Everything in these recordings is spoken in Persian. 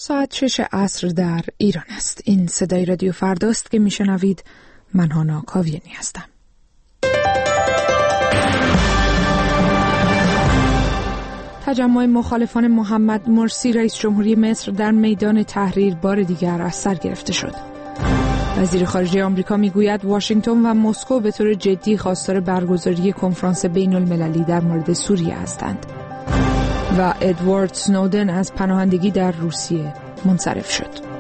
ساعت 6 عصر در ایران است. این صدای رادیو فرداست که میشنوید. من هانا کاویانی هستم. تجمع مخالفان محمد مرسی رئیس جمهوری مصر در میدان تحریر بار دیگر از سر گرفته شد. وزیر خارجه آمریکا میگوید واشنگتن و مسکو به طور جدی خواستار برگزاری کنفرانس بین المللی در مورد سوریه هستند. و ادوارد سنودن از پناهندگی در روسیه منصرف شد.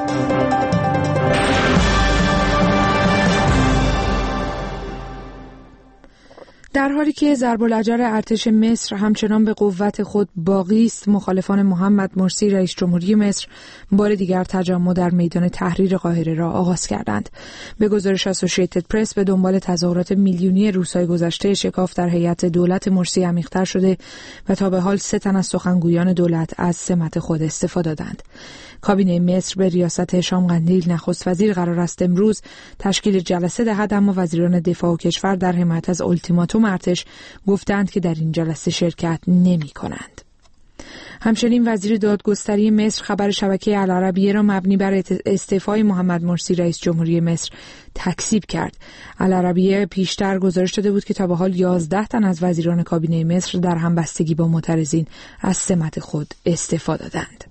در حالی که ضرب الحجر ارتش مصر همچنان به قوت خود باقی است، مخالفان محمد مرسی رئیس جمهوری مصر بار دیگر تجمع در میدان تحریر قاهره را آغاز کردند. به گزارش اسوسییتد پرس به دنبال تظاهرات میلیونی روزهای گذشته، شکاف در هیئت دولت مرسی عمیق‌تر شده و تا به حال 3 تن از سخنگویان دولت از سمت خود استفاده دادند. کابینه مصر به ریاست هشام قندیل نخست وزیر قرار است امروز تشکیل جلسه دهد، اما وزیران دفاع و کشور در حمایت از التیماتوم ارتش گفتند که در این جلسه شرکت نمی کنند. همچنین وزیر دادگستری مصر خبر شبکه العربیه را مبنی بر استعفای محمد مرسی رئیس جمهوری مصر تکذیب کرد. العربیه پیشتر گزارش داده بود که تا به حال 11 تن از وزیران کابینه مصر در همبستگی با معترضین از سمت خود استعفا دادند.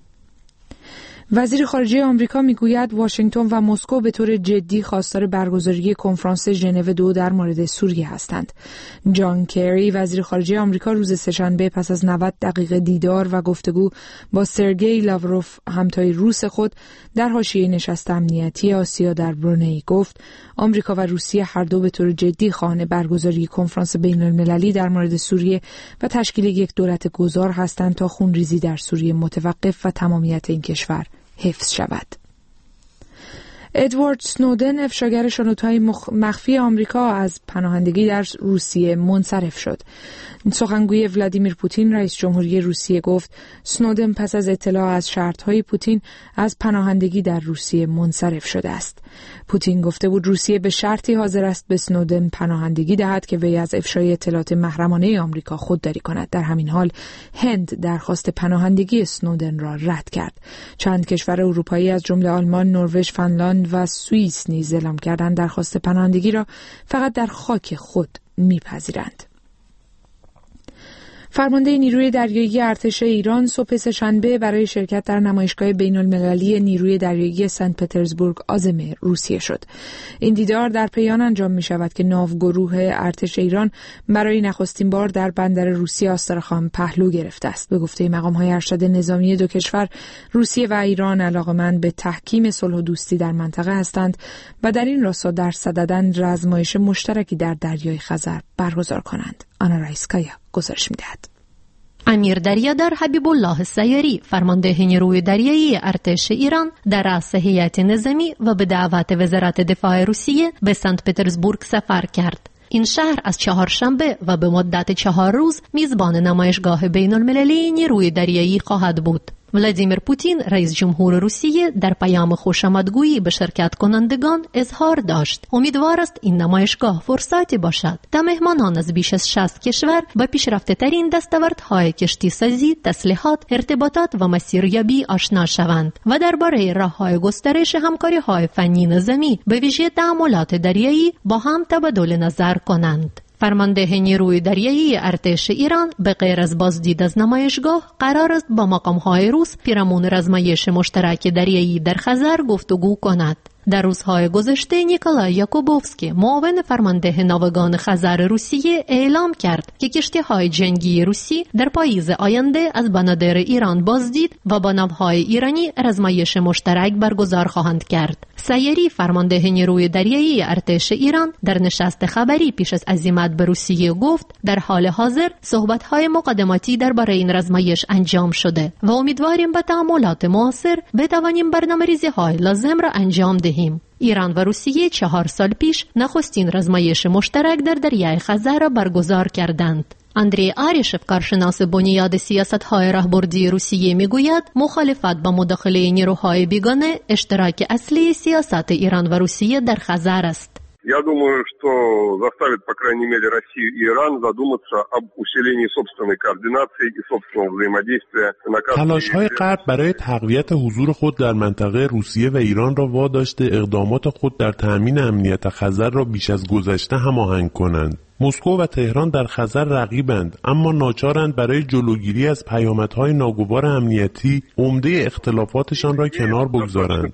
وزیر خارجه آمریکا میگوید واشنگتن و مسکو به طور جدی خواستار برگزاری کنفرانس ژنو 2 در مورد سوریه هستند. جان کری وزیر خارجه آمریکا روز سه‌شنبه پس از 90 دقیقه دیدار و گفتگو با سرگئی لاوروف همتای روس خود در حاشیه نشست امنیتی آسیا در برونئی گفت آمریکا و روسیه هر دو به طور جدی خواهان برگزاری کنفرانس بین‌المللی در مورد سوریه و تشکیل یک دولت گذار هستند تا خونریزی در سوریه متوقف و تمامیت این کشور حفظ شود. ادوارد سنودن افشاگر شنودهای مخفی آمریکا از پناهندگی در روسیه منصرف شد. سخنگوی ولادیمیر پوتین رئیس جمهوری روسیه گفت سنودن پس از اطلاع از شرطهای پوتین از پناهندگی در روسیه منصرف شده است. پوتین گفته بود روسیه به شرطی حاضر است به سنودن پناهندگی دهد که وی از افشای اطلاعات محرمانه آمریکا خودداری کند. در همین حال هند درخواست پناهندگی سنودن را رد کرد. چند کشور اروپایی از جمله آلمان، نروژ، فنلاند و سوئیس نیز اعلام کردند درخواست پناهندگی را فقط در خاک خود میپذیرند. فرمانده نیروی دریایی ارتش ایران صبح سه‌شنبه برای شرکت در نمایشگاه بین‌المللی نیروی دریایی سنت پترزبورگ عازم روسیه شد. این دیدار در پی آن انجام می شود که ناوگروه ارتش ایران برای نخستین بار در بندر روسیه آسترخان پهلو گرفته است. به گفته مقام‌های ارشد نظامی دو کشور، روسیه و ایران علاقه‌مند به تحکیم صلح و دوستی در منطقه هستند و در این راستا در صددند آزمایش مشترکی در دریای خزر برگزار کنند. آنا رایسکایا گزارش می‌دهد. امیر دریادار حبیب الله سیاری فرمانده نیروی دریایی ارتش ایران در رأس هیئت نظامی و به دعوت وزارت دفاع روسیه به سنت پترزبورگ سفر کرد. این شهر از چهارشنبه و به مدت 4 روز میزبان نمایشگاه بین‌المللی نیروی دریایی خواهد بود. ولادیمیر پوتین رئیس جمهور روسیه در پیام خوشامدگویی به شرکت کنندگان اظهار داشت امیدوار است این نمایشگاه فرصتی باشد تا مهمانان از بیش از 60 کشور با پیشرفته ترین دستاوردهای کشتی سازی، تسلیحات، ارتباطات و مسیریابی آشنا شوند و درباره راه‌های گسترش همکاری‌های فنی نظامی به ویژه تعاملات دریایی با هم تبادل نظر کنند. فرمانده نیروی دریایی ارتش ایران به غیر از بازدید از نمایشگاه قرار است با مقام‌های روس پیرامون آزمایش مشترک دریایی در خزر گفتگو کند. در روزهای گذشته نیکولای یاکوبوفسکی معاون فرمانده ناوگان خزر روسیه اعلام کرد که کشتی‌های جنگی روسی در پاییز آینده از بنادر ایران بازدید و با ناوهای ایرانی آزمایش مشترک برگزار خواهند کرد. سیاری فرمانده نیروی دریایی ارتش ایران در نشست خبری پیش از عزیمت به روسیه گفت در حال حاضر صحبت‌های مقدماتی درباره این آزمایش انجام شده و امیدواریم به تعاملات معاصر بتوانیم برنامه‌ریزی‌های لازم را انجام دهیم. ایران و روسیه 4 سال پیش نخستین آزمایش مشترک در دریای خزر را برگزار کردند. اندری آریشف کارشناس بنیاد سیاست‌های راهبردی روسیه میگوید مخالفت با مداخله نیروهای بیگانه اشتراک اصلی سیاست ایران و روسیه در خزر است. Я думаю, что заставит, по крайней мере, Россию и Иран задуматься об усилении собственной координации и собственного взаимодействия. تلاش‌های غرب برای تقویت حضور خود در منطقه روسیه و ایران را واداشته اقدامات خود در تأمین امنیت خزر را بیش از گذشته هماهنگ کنند. مسکو و تهران در خزر رقیبند، اما ناچارند برای جلوگیری از پیامدهای ناگوار امنیتی عمده اختلافاتشان را کنار بگذارند.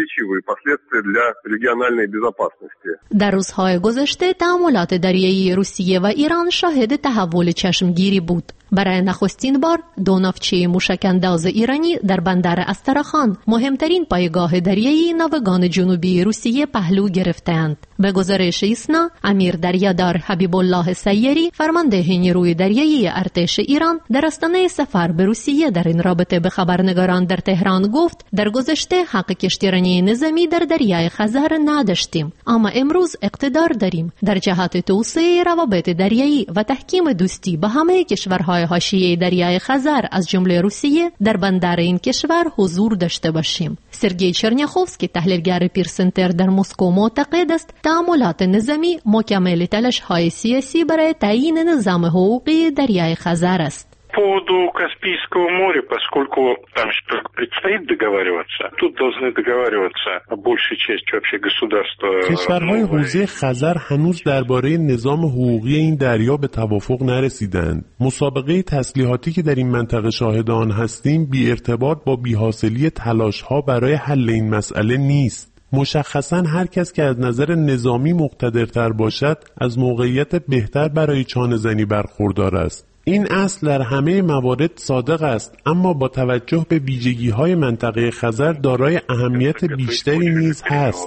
در روزهای گذشته تعاملات دریایی روسیه و ایران شاهد تحول چشمگیری بود. برای نخستین بار دو ناوچه موشک‌انداز ایرانی در بندر استرخان، مهمترین پایگاه دریایی ناوگان جنوبی روسیه، پهلو گرفتند. به گزارش ایسنا، امیر دریادار حبیب الله سیاری، فرمانده نیروی دریایی ارتش ایران، در آستانه سفر به روسیه در این رابطه به خبرنگاران در تهران گفت: در گذشته حق کشتیرانی نظامی در دریای خزر نداشتیم، اما امروز اقتدار داریم در جهت توسعه روابط دریایی و تحکیم دوستی با همه کشورهای حاشیه دریای خزر از جمله روسیه در بندر این کشور حضور داشته باشیم. سرگئی چرنیاخوفسکی، تحلیلگر پیر سنتر در مسکو، معتقد است تعاملات نظامی مکمل تلاش‌های سیاسی برای تعیین نظام حقوقی دریای خزر است. По поводу Каспийского моря, поскольку там еще только предстоит договариваться, тут должны договариваться большей частью вообще государства. کشورهای حوزه خزر هنوز درباره نظام حقوقی این دریا به توافق نرسیدند. مسابقه تسلیحاتی که در این منطقه شاهد آن هستیم بی ارتباط با بی‌حاصلی تلاش‌ها برای حل این مسئله نیست. مشخصاً هر کس که از نظر نظامی مقتدرتر باشد از موقعیت بهتر برای چانه‌زنی برخوردار است. این اصل در همه موارد صادق است، اما با توجه به ویژگی‌های منطقه خزر دارای اهمیت بیشتری نیز هست.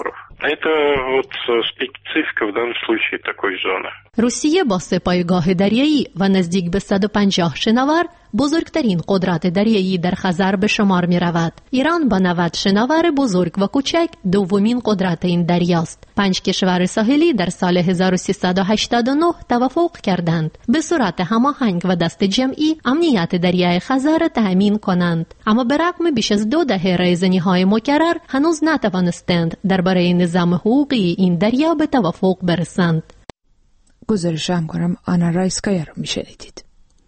روسیه با سه پایگاه دریایی و نزدیک به 150 شناور بزرگترین قدرت دریایی در خزر به شمار می رود. ایران با 90 شناور بزرگ و کوچک دومین قدرت این دریاست. 5 کشور ساحلی در سال 1389 توافق کردند به صورت هماهنگ و دست جمعی امنیت دریای خزر تأمین کنند، اما به رغم بیش از 2 دهه رایزنی‌های مکرر هنوز نتوانستند درباره نظام حقوقی این دریا به توافق برسند. گزارش همکارم آنا رایسکایا رو میشنیدید.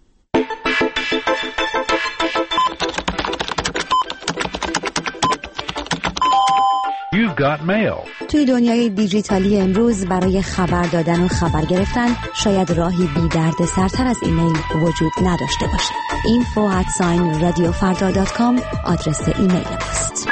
توی دنیای دیجیتالی امروز برای خبر دادن و خبر گرفتن شاید راهی بی درد سرتر از ایمیل وجود نداشته باشه. info@radiofarda.com آدرس ایمیل ماست.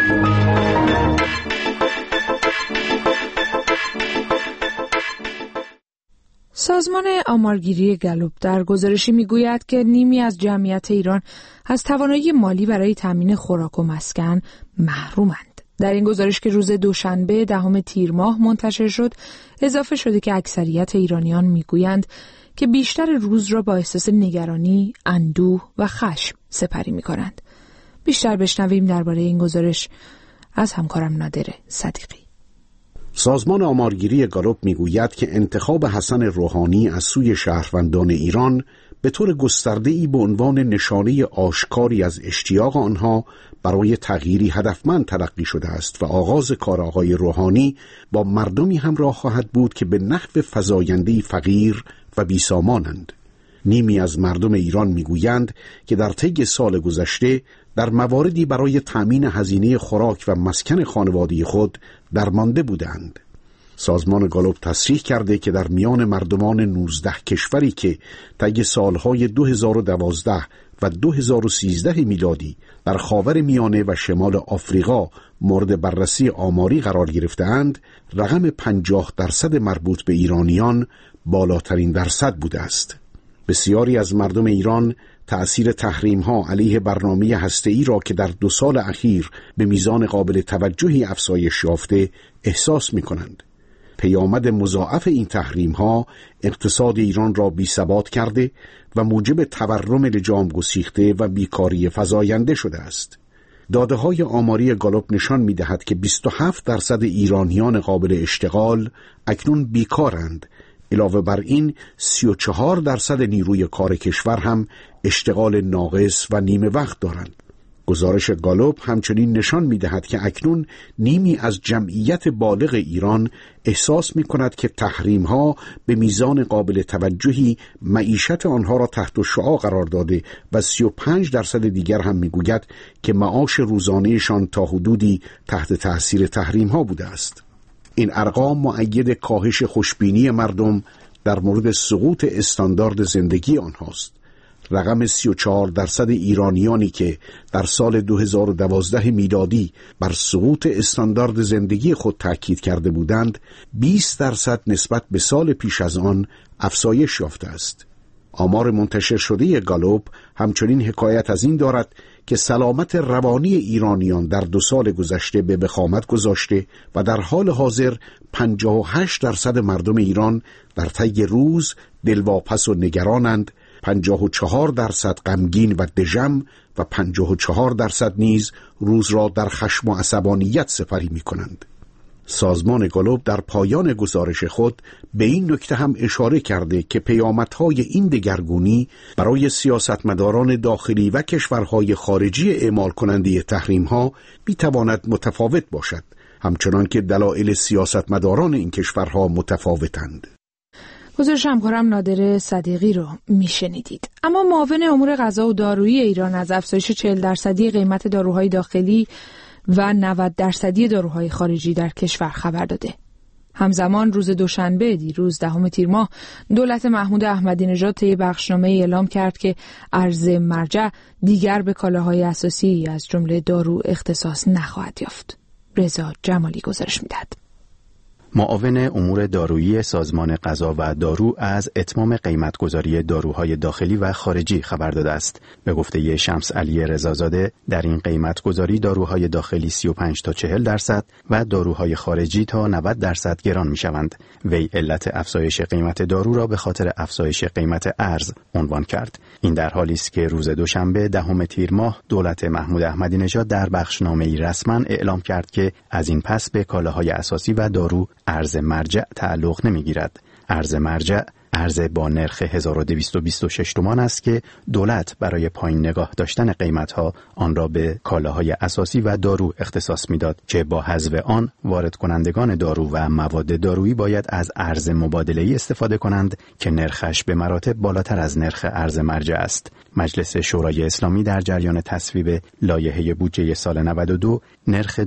سازمان آمارگیری گالوپ در گزارشی میگوید که نیمی از جمعیت ایران از توانایی مالی برای تامین خوراک و مسکن محرومند. در این گزارش که روز دوشنبه 10 تیر ماه منتشر شد، اضافه شده که اکثریت ایرانیان میگویند که بیشتر روز را با احساس نگرانی، اندوه و خشم سپری می‌کنند. بیشتر بشنویم درباره این گزارش از همکارم نادر صدیقی. سازمان آمارگیری گالوپ میگوید که انتخاب حسن روحانی از سوی شهروندان ایران به طور گسترده‌ای به عنوان نشانه آشکاری از اشتیاق آنها برای تغییری هدفمند تلقی شده است و آغاز کار آقای روحانی با مردمی همراه خواهد بود که به نحو فزاینده‌ای فقیر و بیسامانند. نیمی از مردم ایران میگویند که در طی سال گذشته در مواردی برای تأمین هزینه خوراک و مسکن خانواده خود درمانده بودند. سازمان گالوپ تصریح کرده که در میان مردمان 19 کشوری که طی سالهای 2012 و 2013 میلادی در خاور میانه و شمال آفریقا مورد بررسی آماری قرار گرفته‌اند، رقم 50% مربوط به ایرانیان بالاترین درصد بوده است. بسیاری از مردم ایران تأثیر تحریم‌ها علیه برنامه هسته‌ای را که در 2 سال اخیر به میزان قابل توجهی افزایش یافته احساس می‌کنند. پیامد مضاعف این تحریم‌ها اقتصاد ایران را بی‌ثبات کرده و موجب تورم لجام گسیخته و بیکاری فزاینده شده است. داده‌های آماری گالوپ نشان می‌دهد که 27% ایرانیان قابل اشتغال اکنون بیکارند. علاوه بر این 34% نیروی کار کشور هم اشتغال ناقص و نیمه وقت دارند. گزارش گالوپ همچنین نشان می‌دهد که اکنون نیمی از جمعیت بالغ ایران احساس می‌کند که تحریم‌ها به میزان قابل توجهی معیشت آنها را تحت شعاع قرار داده و 35% دیگر هم می‌گوید که معاش روزانه‌شان تا حدودی تحت تأثیر تحریم‌ها بوده است. این ارقام مؤید کاهش خوشبینی مردم در مورد سقوط استاندارد زندگی آنهاست. رقم 34% ایرانیانی که در سال 2012 میلادی بر سقوط استاندارد زندگی خود تاکید کرده بودند 20% نسبت به سال پیش از آن افزایش یافته است. آمار منتشر شده گالوپ همچنین حکایت از این دارد که سلامت روانی ایرانیان در 2 سال گذشته به وخامت گذاشته و در حال حاضر 58% مردم ایران در طی روز دلواپس و نگرانند، 54% غمگین و دژم و 54% نیز روز را در خشم و عصبانیت سپری می کنند. سازمان گالوپ در پایان گزارش خود به این نکته هم اشاره کرده که پیامدهای این دگرگونی برای سیاستمداران داخلی و کشورهای خارجی اعمال کننده تحریم‌ها می‌تواند متفاوت باشد، همچنان که دلایل سیاستمداران این کشورها متفاوتند. گزارش همکارم نادر صدیقی رو میشنیدید. اما معاون امور غذا و دارویی ایران از افزایش 40% قیمت داروهای داخلی و 90% داروهای خارجی در کشور خبر داده. همزمان روز دوشنبه دیروز 10 تیر ماه دولت محمود احمدی نژاد طی بخشنامه اعلام کرد که ارز مرجع دیگر به کالاهای اساسی از جمله دارو اختصاص نخواهد یافت. رضا جمالی گزارش میدهد. معاون امور دارویی سازمان غذا و دارو از اتمام قیمت‌گذاری داروهای داخلی و خارجی خبر داده است. به گفته شمس علی رضازاده در این قیمت‌گذاری داروهای داخلی 35 تا 40% و داروهای خارجی تا 90% گران می‌شوند. وی علت افزایش قیمت دارو را به خاطر افزایش قیمت ارز عنوان کرد. این در حالی است که روز دوشنبه 10 تیر ماه دولت محمود احمدی نژاد در بخشنامه‌ای رسما اعلام کرد که از این پس به کالاهای اساسی و دارو ارز مرجع تعلق نمی‌گیرد. ارز مرجع ارز با نرخ 1226 تومان است که دولت برای پایین نگاه داشتن قیمت‌ها آن را به کالاهای اساسی و دارو اختصاص می‌داد که با حذف آن وارد کنندگان دارو و مواد دارویی باید از ارز مبادله‌ای استفاده کنند که نرخش به مراتب بالاتر از نرخ ارز مرجع است. مجلس شورای اسلامی در جریان تصویب لایحه بودجه سال 92 نرخ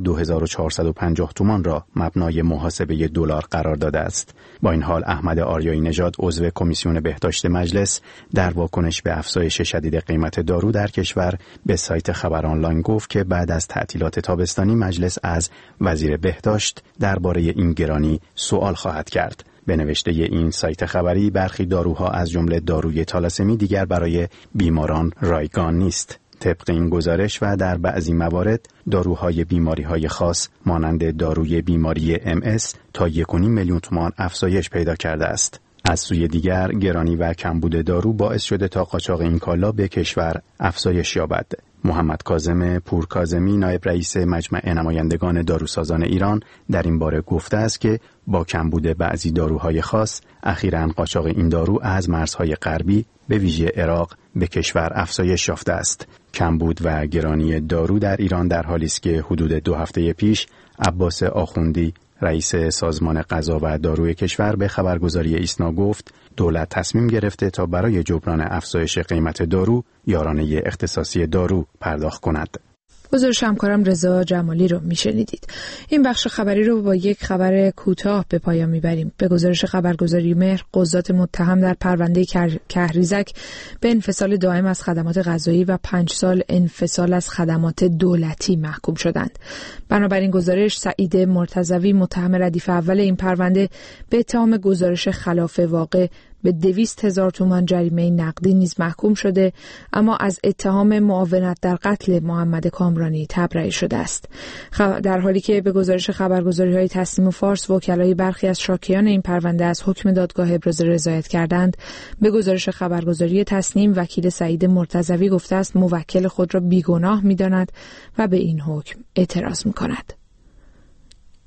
2450 تومان را مبنای محاسبه دلار قرار داده است. با این حال احمد آریایی نژاد عضو کمیسیون بهداشت مجلس در واکنش به افزایش شدید قیمت دارو در کشور به سایت خبر آنلاین گفت که بعد از تعطیلات تابستانی مجلس از وزیر بهداشت درباره این گرانی سوال خواهد کرد. به نوشته این سایت خبری برخی داروها از جمله داروی تالاسمی دیگر برای بیماران رایگان نیست. طبق این گزارش و در بعضی موارد داروهای بیماری‌های خاص مانند داروی بیماری MS تا 1.5 میلیون تومان افزایش پیدا کرده است. از سوی دیگر گرانی و کمبود دارو باعث شده تا قاچاق این کالا به کشور افزایش یابد. محمد کاظم پورکاظمی نایب رئیس مجمع نمایندگان داروسازان ایران در این باره گفته است که با کمبود بعضی داروهای خاص اخیراً قاچاق این دارو از مرزهای غربی به ویژه عراق به کشور افزایش یافته است. کمبود و گرانی دارو در ایران در حالی است که حدود 2 هفته پیش عباس آخوندی رئیس سازمان غذا و داروی کشور به خبرگزاری ایسنا گفت دولت تصمیم گرفته تا برای جبران افزایش قیمت دارو یارانه اختصاصی دارو پرداخت کند. گزارش همکارم رضا جمالی رو میشنیدید. این بخش خبری رو با یک خبر کوتاه به پایان میبریم. به گزارش خبرگزاری مهر، قضات متهم در پرونده کهریزک به انفصال دائم از خدمات غذایی و 5 سال انفصال از خدمات دولتی محکوم شدند. بنابراین گزارش سعید مرتضوی متهم ردیف اول این پرونده به اتهام گزارش خلاف واقع به 200,000 تومان جریمه نقدی نیز محکوم شده، اما از اتهام معاونت در قتل محمد کامرانی تبرئه شده است. در حالی که به گزارش خبرگزاری‌های تسنیم و فارس وکلای برخی از شاکیان این پرونده از حکم دادگاه ابراز رضایت کردند، به گزارش خبرگزاری تسنیم وکیل سعید مرتضوی گفته است موکل خود را بیگناه می‌داند و به این حکم اعتراض می‌کند.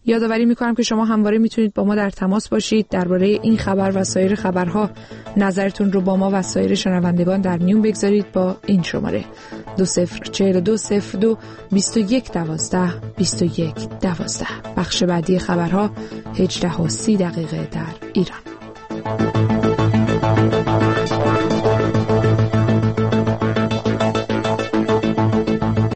یادآوری میکنم که شما همواره میتونید با ما در تماس باشید، درباره این خبر و سایر خبرها نظرتون رو با ما و سایر شنوندگان در میون بگذارید با این شماره 204202 2112 2112. بخش بعدی خبرها 18:30 در ایران.